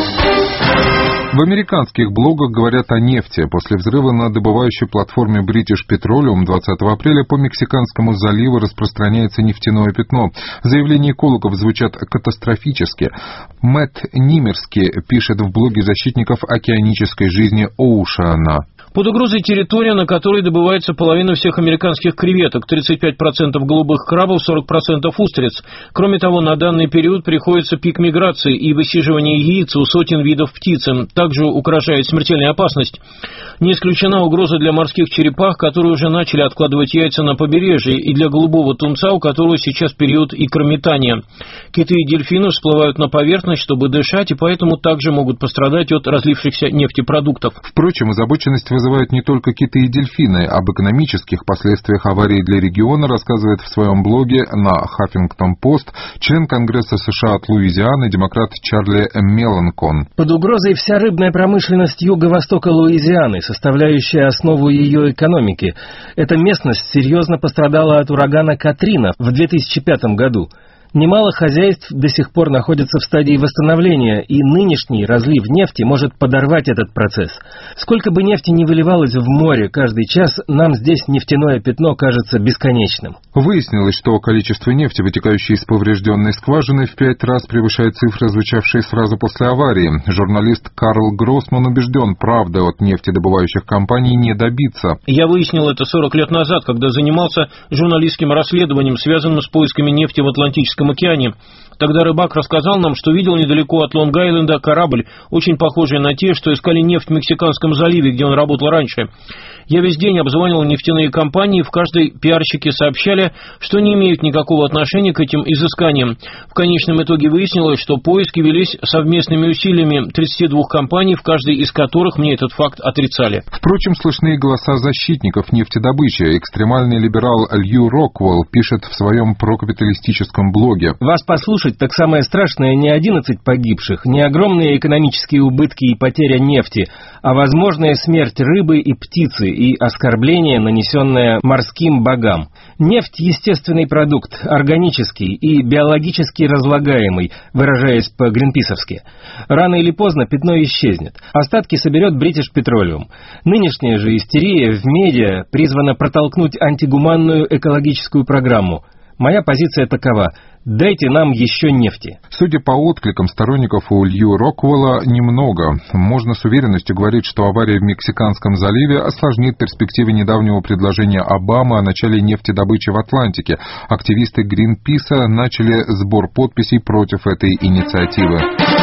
В американских блогах говорят о нефти. После взрыва на добывающей платформе British Petroleum 20 апреля по Мексиканскому заливу распространяется нефтяное пятно. Заявления экологов звучат катастрофически. Мэтт Нимерский пишет в блоге защитников океанической жизни Оушена. Под угрозой территория, на которой добывается половина всех американских креветок, 35% голубых крабов, 40% устриц. Кроме того, на данный период приходится пик миграции и высиживание яиц у сотен видов птицы. Также угрожает смертельная опасность. Не исключена угроза для морских черепах, которые уже начали откладывать яйца на побережье, и для голубого тунца, у которого сейчас период икрометания. Киты и дельфины всплывают на поверхность, чтобы дышать, и поэтому также могут пострадать от разлившихся нефтепродуктов. Впрочем, озабоченность вызывают не только киты и дельфины. Об экономических последствиях аварии для региона рассказывает в своем блоге на Huffington Post член Конгресса США от Луизианы, демократ Чарли Меланкон. Под угрозой вся рыбная промышленность юго-востока Луизианы, составляющая основу ее экономики. Эта местность серьезно пострадала от урагана Катрина в 2005 году. Немало хозяйств до сих пор находятся в стадии восстановления, и нынешний разлив нефти может подорвать этот процесс. Сколько бы нефти ни выливалось в море каждый час, нам здесь нефтяное пятно кажется бесконечным. Выяснилось, что количество нефти, вытекающей из поврежденной скважины, в 5 раз превышает цифры, звучавшие сразу после аварии. Журналист Карл Гроссман убежден, правды от нефтедобывающих компаний не добиться. Я выяснил это 40 лет назад, когда занимался журналистским расследованием, связанным с поисками нефти в Атлантическом океане. Тогда рыбак рассказал нам, что видел недалеко от Лонг-Айленда корабль, очень похожий на те, что искали нефть в Мексиканском заливе, где он работал раньше. Я весь день обзванивал нефтяные компании, в каждой пиарщики сообщали, что не имеют никакого отношения к этим изысканиям. В конечном итоге выяснилось, что поиски велись совместными усилиями 32 компаний, в каждой из которых мне этот факт отрицали. Впрочем, слышны и голоса защитников нефтедобычи. Экстремальный либерал Лью Роквелл пишет в своем прокапиталистическом блоге. Вас послушать, так самое страшное не 11 погибших, не огромные экономические убытки и потеря нефти, а возможная смерть рыбы и птицы и оскорбление, нанесенное морским богам. Нефть – естественный продукт, органический и биологически разлагаемый, выражаясь по-гринписовски. Рано или поздно пятно исчезнет. Остатки соберет British Petroleum. Нынешняя же истерия в медиа призвана протолкнуть антигуманную экологическую программу. Моя позиция такова: дайте нам еще нефти. Судя по откликам сторонников у Лью Роквелла, немного. Можно с уверенностью говорить, что авария в Мексиканском заливе осложнит перспективы недавнего предложения Обамы о начале нефтедобычи в Атлантике. Активисты Гринписа начали сбор подписей против этой инициативы.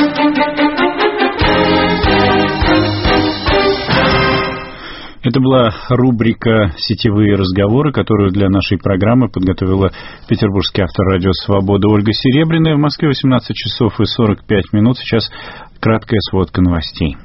Это была рубрика «Сетевые разговоры», которую для нашей программы подготовила петербургский автор «Радио Свобода» Ольга Серебряная. В Москве 18 часов и 45 минут. Сейчас краткая сводка новостей.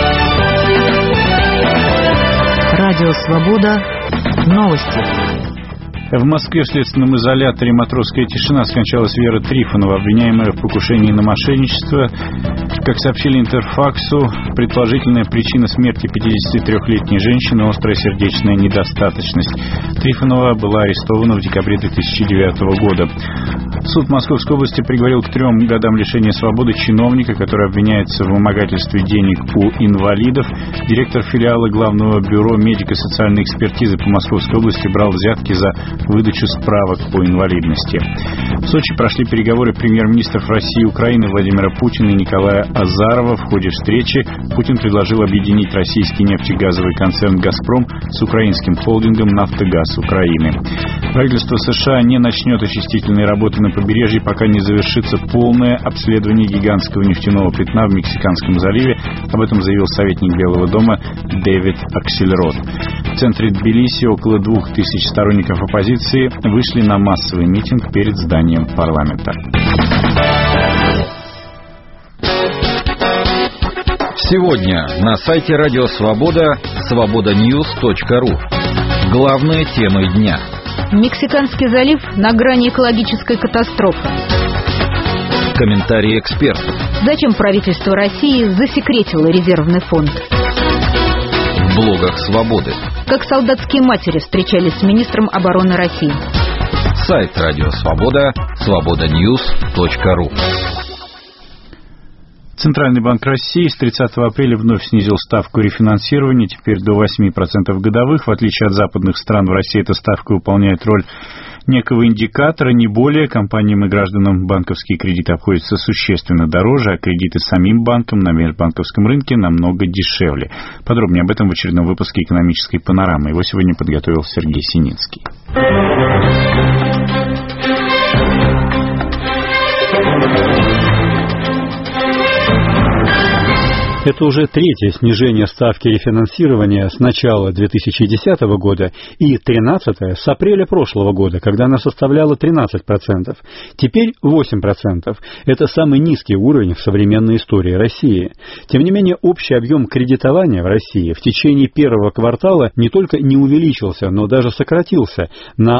Радио Свобода. Новости. В Москве в следственном изоляторе «Матросская тишина» скончалась Вера Трифонова, обвиняемая в покушении на мошенничество. Как сообщили Интерфаксу, предположительная причина смерти 53-летней женщины – острая сердечная недостаточность. Трифонова была арестована в декабре 2009 года. Суд Московской области приговорил к 3 годам лишения свободы чиновника, который обвиняется в вымогательстве денег у инвалидов. Директор филиала Главного бюро медико-социальной экспертизы по Московской области брал взятки за выдачу справок по инвалидности. В Сочи прошли переговоры премьер-министров России и Украины Владимира Путина и Николая Азарова. В ходе встречи Путин предложил объединить российский нефтегазовый концерн «Газпром» с украинским холдингом «Нафтогаз Украины». Правительство США не начнет очистительные работы на побережье, пока не завершится полное обследование гигантского нефтяного пятна в Мексиканском заливе. Об этом заявил советник Белого дома Дэвид Аксельрод. В центре Тбилиси около 2000 сторонников оппозиции вышли на массовый митинг перед зданием парламента. Сегодня на сайте Радио Свобода свободаnews.ru. Главные темы дня. Мексиканский залив на грани экологической катастрофы. Комментарии экспертов. Зачем правительство России засекретило резервный фонд? В блогах Свободы. Как солдатские матери встречались с министром обороны России. Сайт Радио Свобода свободаnews.ru. Центральный банк России с 30 апреля вновь снизил ставку рефинансирования, теперь до 8% годовых. В отличие от западных стран, в России эта ставка выполняет роль некого индикатора, не более. Компаниям и гражданам банковские кредиты обходятся существенно дороже, а кредиты самим банкам на межбанковском рынке намного дешевле. Подробнее об этом в очередном выпуске «Экономической панорамы». Его сегодня подготовил Сергей Синицкий. Это уже третье снижение ставки рефинансирования с начала 2010 года и 13-е с апреля прошлого года, когда она составляла 13%. Теперь 8%. Это самый низкий уровень в современной истории России. Тем не менее, общий объем кредитования в России в течение первого квартала не только не увеличился, но даже сократился на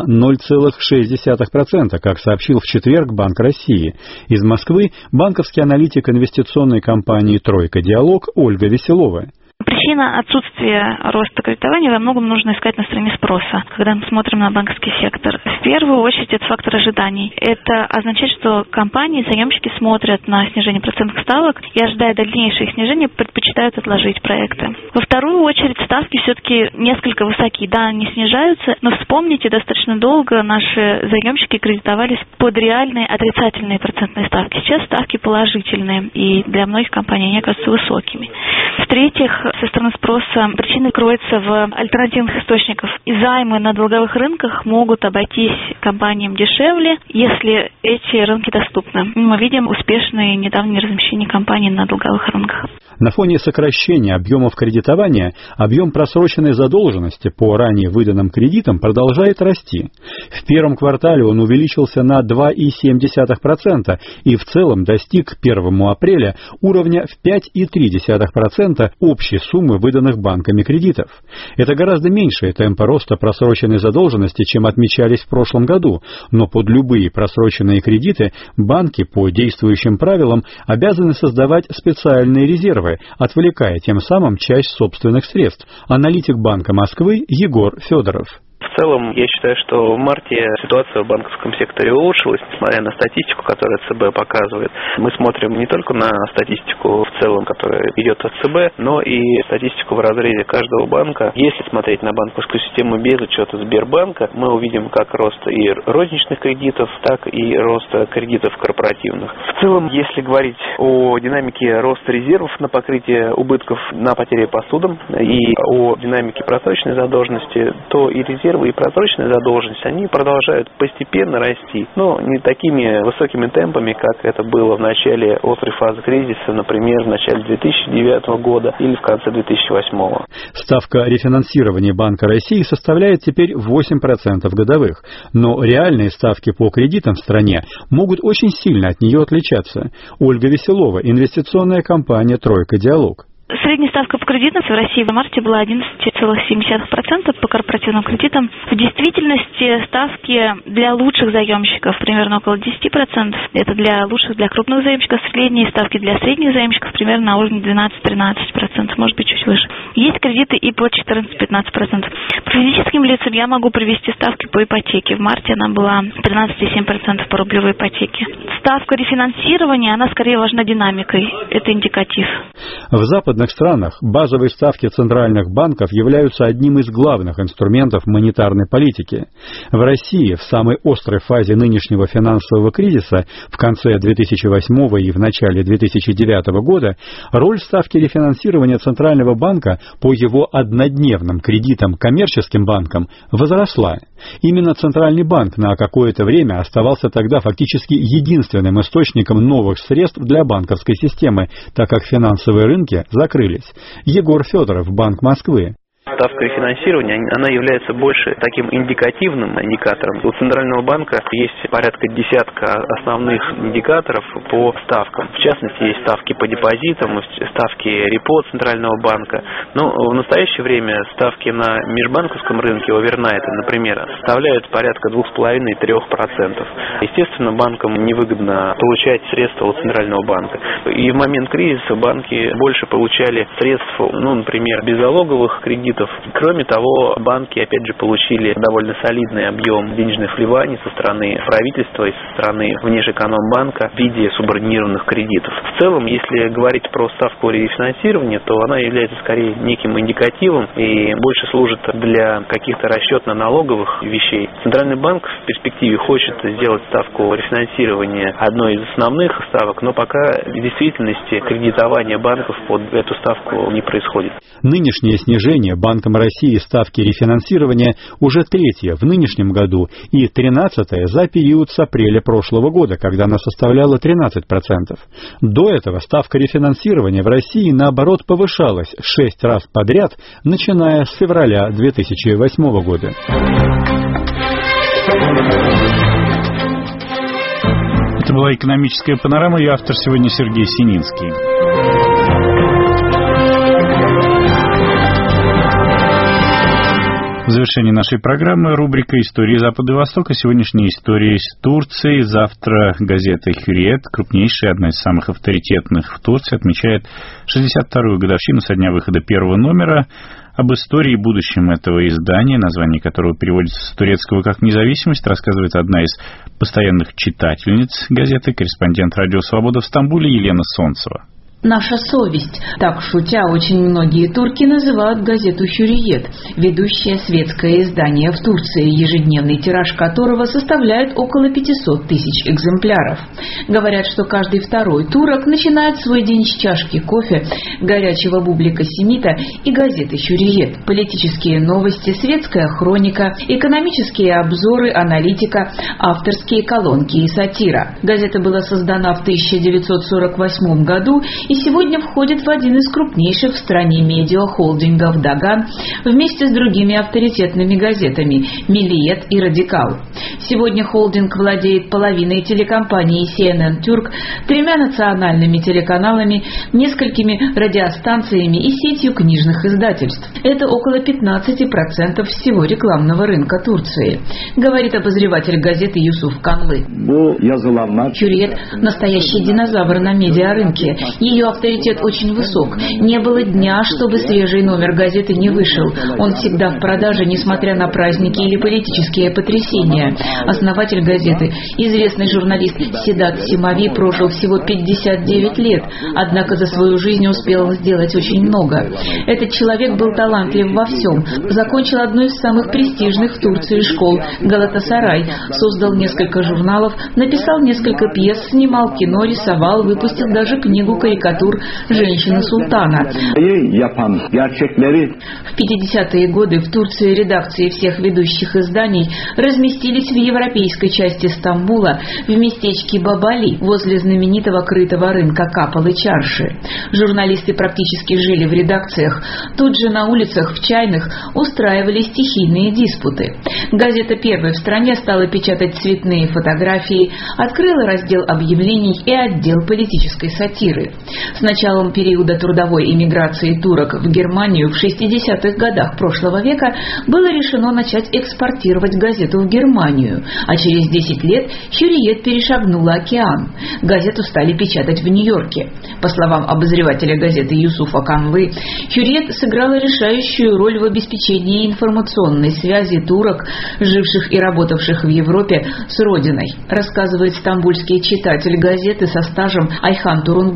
0,6%, как сообщил в четверг Банк России. Из Москвы банковский аналитик инвестиционной компании «Тройка Диалог» Ольга Веселова. Причина отсутствия роста кредитования во многом нужно искать на стороне спроса, когда мы смотрим на банковский сектор. В первую очередь это фактор ожиданий. Это означает, что компании, заемщики смотрят на снижение процентных ставок и, ожидая дальнейших снижений, предпочитают отложить проекты. Во вторую очередь ставки все-таки несколько высоки. Да, они снижаются, но вспомните, достаточно долго наши заемщики кредитовались под реальные отрицательные процентные ставки. Сейчас ставки положительные, и для многих компаний они оказываются высокими. В-третьих, со стороны спроса причина кроется в альтернативных источниках. И займы на долговых рынках могут обойтись компаниям дешевле, если эти рынки доступны. Мы видим успешные недавние размещения компаний на долговых рынках. На фоне сокращения объемов кредитования объем просроченной задолженности по ранее выданным кредитам продолжает расти. В первом квартале он увеличился на 2,7% и в целом достиг к 1 апреля уровня в 5,3% общей суммы выданных банками кредитов. Это гораздо меньшие темпы роста просроченной задолженности, чем отмечались в прошлом году, но под любые просроченные кредиты банки по действующим правилам обязаны создавать специальные резервы, отвлекая тем самым часть собственных средств. Аналитик Банка Москвы Егор Федоров. В целом, я считаю, что в марте ситуация в банковском секторе улучшилась, несмотря на статистику, которую ЦБ показывает. Мы смотрим не только на статистику в целом, которая идет от ЦБ, но и статистику в разрезе каждого банка. Если смотреть на банковскую систему без учета Сбербанка, мы увидим как рост и розничных кредитов, так и рост кредитов корпоративных. В целом, если говорить о динамике роста резервов на покрытие убытков на потери по судам и о динамике просроченной задолженности, то и резервы, и просроченная задолженность, они продолжают постепенно расти, но не такими высокими темпами, как это было в начале острой фазы кризиса, например, в начале 2009 года или в конце 2008. Ставка рефинансирования Банка России составляет теперь 8% годовых, но реальные ставки по кредитам в стране могут очень сильно от нее отличаться. Ольга Веселова, инвестиционная компания «Тройка Диалог». Средняя ставка по кредитам в России в марте была 11,7% по корпоративным кредитам. В действительности ставки для лучших заемщиков примерно около 10%. Это для лучших, для крупных заемщиков. Средние ставки для средних заемщиков примерно на уровне 12-13%, может быть чуть выше. Есть кредиты и по 14-15%. По физическим лицам я могу привести ставки по ипотеке. В марте она была 13,7% по рублевой ипотеке. Ставка рефинансирования, она скорее важна динамикой. Это индикатив. В западных западных странах базовые ставки центральных банков являются одним из главных инструментов монетарной политики. В России в самой острой фазе нынешнего финансового кризиса в конце 2008 и в начале 2009 года роль ставки рефинансирования Центрального банка по его однодневным кредитам коммерческим банкам возросла. Именно Центральный банк на какое-то время оставался тогда фактически единственным источником новых средств для банковской системы, так как финансовые рынки закрылись. Егор Федоров, Банк Москвы. Ставка рефинансирования, она является больше таким индикативным индикатором. У Центрального банка есть порядка десятка основных индикаторов по ставкам. В частности, есть ставки по депозитам, ставки репо Центрального банка. Но в настоящее время ставки на межбанковском рынке овернайта, например, составляют порядка 2,5-3%. Естественно, банкам невыгодно получать средства у Центрального банка. И в момент кризиса банки больше получали средств, например, беззалоговых кредитов. Кроме того, банки, опять же, получили довольно солидный объем денежных вливаний со стороны правительства и со стороны Внешэкономбанка в виде субординированных кредитов. В целом, если говорить про ставку рефинансирования, то она является скорее неким индикативом и больше служит для каких-то расчетно-налоговых вещей. Центральный банк в перспективе хочет сделать ставку рефинансирования одной из основных ставок, но пока в действительности кредитование банков под эту ставку не происходит. Нынешнее снижение Банком России ставки рефинансирования уже третье в нынешнем году и 13-е за период с апреля прошлого года, когда она составляла 13%. До этого ставка рефинансирования в России, наоборот, повышалась 6 раз подряд, начиная с февраля 2008 года. Это была экономическая панорама, и автор сегодня Сергей Сининский. В завершении нашей программы рубрика «Истории Запада и Востока». Сегодняшняя история из Турции. Завтра газета «Хюриет», крупнейшая, одна из самых авторитетных в Турции, отмечает 62-ю годовщину со дня выхода первого номера. Об истории и будущем этого издания, название которого переводится с турецкого как «Независимость», рассказывает одна из постоянных читательниц газеты, корреспондент «Радио Свобода» в Стамбуле Елена Солнцева. «Наша совесть». Так, шутя, очень многие турки называют газету «Хюриет», ведущее светское издание в Турции, ежедневный тираж которого составляет около 500 тысяч экземпляров. Говорят, что каждый второй турок начинает свой день с чашки кофе, горячего бублика семита и газеты «Хюриет». Политические новости, светская хроника, экономические обзоры, аналитика, авторские колонки и сатира. Газета была создана в 1948 году и сегодня входит в один из крупнейших в стране медиахолдингов «Даган» вместе с другими авторитетными газетами «Миллиет» и «Радикал». Сегодня холдинг владеет половиной телекомпании CNN Türk, 3 национальными телеканалами, несколькими радиостанциями и сетью книжных издательств. Это около 15% всего рекламного рынка Турции, говорит обозреватель газеты Юсуф Канлы. «Хюриет» – настоящий динозавр на медиарынке. Ее авторитет очень высок. Не было дня, чтобы свежий номер газеты не вышел. Он всегда в продаже, несмотря на праздники или политические потрясения. Основатель газеты, известный журналист Седат Симави, прожил всего 59 лет, однако за свою жизнь успел сделать очень много. Этот человек был талантлив во всем. Закончил одну из самых престижных в Турции школ Галатасарай, создал несколько журналов, написал несколько пьес, снимал кино, рисовал, выпустил даже книгу карикатур «Женщина султана». В 50-е годы в Турции редакции всех ведущих изданий разместились в европейской части Стамбула в местечке Бабали возле знаменитого крытого рынка Капалы-Чарши. Журналисты практически жили в редакциях. Тут же на улицах в чайных устраивали стихийные диспуты. Газета первой в стране стала печатать цветные фотографии, открыла раздел объявлений и отдел политической сатиры. С началом периода трудовой эмиграции турок в Германию в 60-х годах прошлого века было решено начать экспортировать газету в Германию, а через 10 лет «Хюриет» перешагнула океан. Газету стали печатать в Нью-Йорке. По словам обозревателя газеты Юсуфа Канлы, «Хюриет» сыграла решающую роль в обеспечении информационной связи турок, живших и работавших в Европе, с родиной, рассказывает стамбульский читатель газеты со стажем Айхан Турунгул.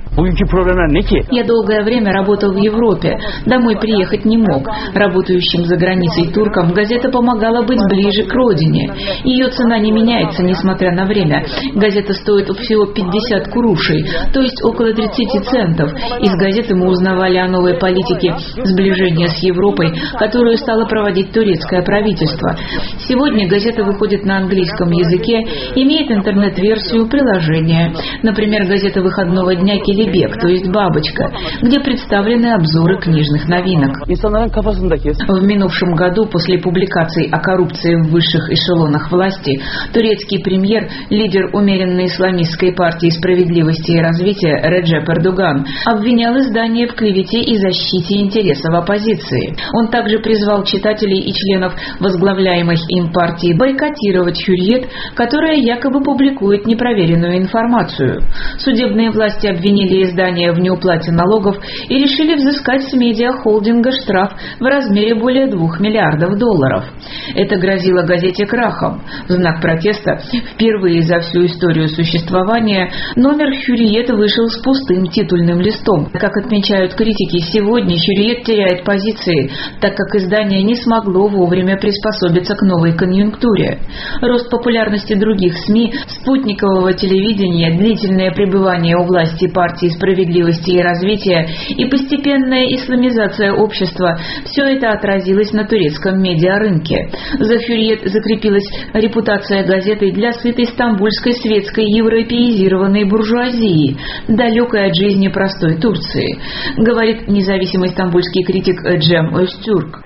Я долгое время работал в Европе, домой приехать не мог. Работающим за границей туркам газета помогала быть ближе к родине. Ее цена не меняется, несмотря на время. Газета стоит всего 50 курушей, то есть около 30 центов. Из газеты мы узнавали о новой политике сближения с Европой, которую стало проводить турецкое правительство. Сегодня газета выходит на английском языке, имеет интернет-версию, приложения. Например, газета выходного дня «Келебек», то есть «Бабочка», где представлены обзоры книжных новинок. В минувшем году, после публикаций о коррупции в высших эшелонах власти, турецкий премьер, лидер умеренной исламистской партии справедливости и развития Реджеп Эрдоган, обвинял издание в клевете и защите интересов оппозиции. Он также призвал читателей и членов возглавляемой им партии бойкотировать Hürriyet, которая якобы публикует непроверенную информацию. Судебные власти обвинили издание в неуплате налогов и решили взыскать с медиахолдинга штраф в размере более $2 миллиардов. Это грозило газете крахом. В знак протеста впервые за всю историю существования номер Hürriyet вышел с пустым титульным листом. Как отмечают критики, сегодня Hürriyet теряет позиции, так как издание не смогло вовремя приспособиться к новой конъюнктуре. Рост популярности других СМИ, спутникового телевидения, длительное пребывание у власти партии справедливости и развития и постепенная исламизация общества – все это отразилось на турецком медиарынке. За Hürriyet закрепилась репутация газеты для сытой стамбульской светской европеизированной буржуазии, далекой от жизни простой Турции, говорит независимый стамбульский критик Cem Öztürk.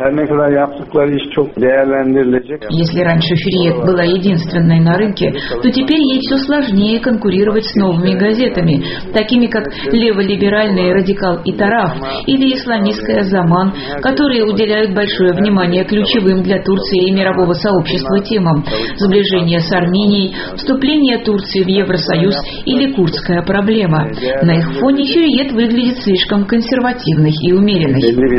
Если раньше Hürriyet была единственной на рынке, то теперь ей все сложнее конкурировать с новыми газетами, такими как леволиберальный «Радикал» и «Тараф» или исламистская «Заман», которые уделяют большое внимание ключевым для Турции и мирового сообщества темам – сближение с Арменией, вступление Турции в Евросоюз или курдская проблема. На их фоне Hürriyet выглядит слишком консервативной и умеренной.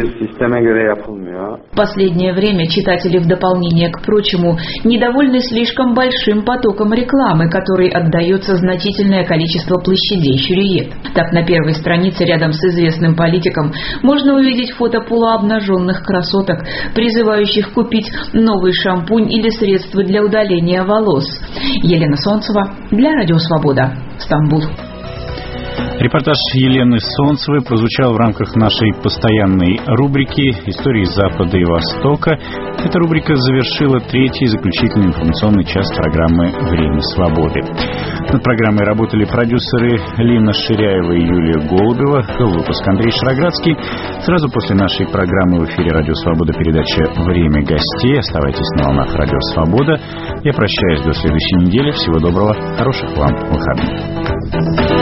В последнее время читатели, в дополнение к прочему, недовольны слишком большим потоком рекламы, которой отдается значительное количество площадей Hürriyet. Так, на первой странице рядом с известным политиком можно увидеть фото полуобнаженных красоток, призывающих купить новый шампунь или средства для удаления волос. Елена Солнцева для Радио Свобода, Стамбул. Репортаж Елены Солнцевой прозвучал в рамках нашей постоянной рубрики «Истории Запада и Востока». Эта рубрика завершила третий заключительный информационный час программы «Время свободы». Над программой работали продюсеры Лина Ширяева и Юлия Голубева, выпуск Андрей Шароградский. Сразу после нашей программы в эфире «Радио Свобода» передача «Время гостей». Оставайтесь на волнах «Радио Свобода». Я прощаюсь до следующей недели. Всего доброго, хороших вам выходных.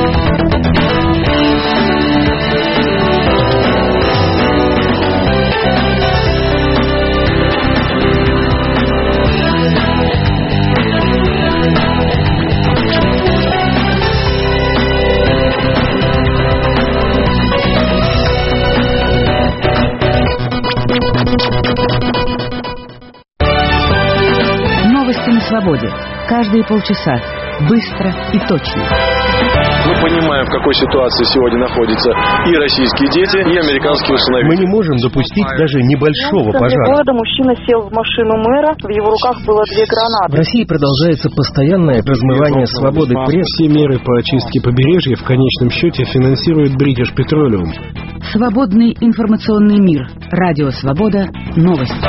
Новости на свободе. Каждые полчаса. Быстро и точно. Мы понимаем, в какой ситуации сегодня находятся и российские дети, и американские усыновители. Мы не можем допустить даже небольшого пожара. Города мужчина сел в машину мэра, в его руках было 2 гранаты. В России продолжается постоянное размывание свободы прессы. Все меры по очистке побережья в конечном счете финансирует British Petroleum. Свободный информационный мир. Радио Свобода. Новости.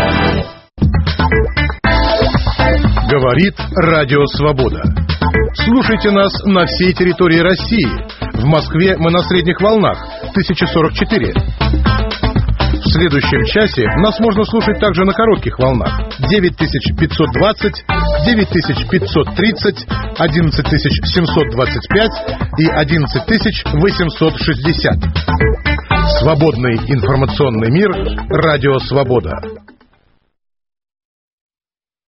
Говорит Радио Свобода. Слушайте нас на всей территории России. В Москве мы на средних волнах 1044. В следующем часе нас можно слушать также на коротких волнах 9520, 9530, 11725 и 11860. Свободный информационный мир. Радио Свобода.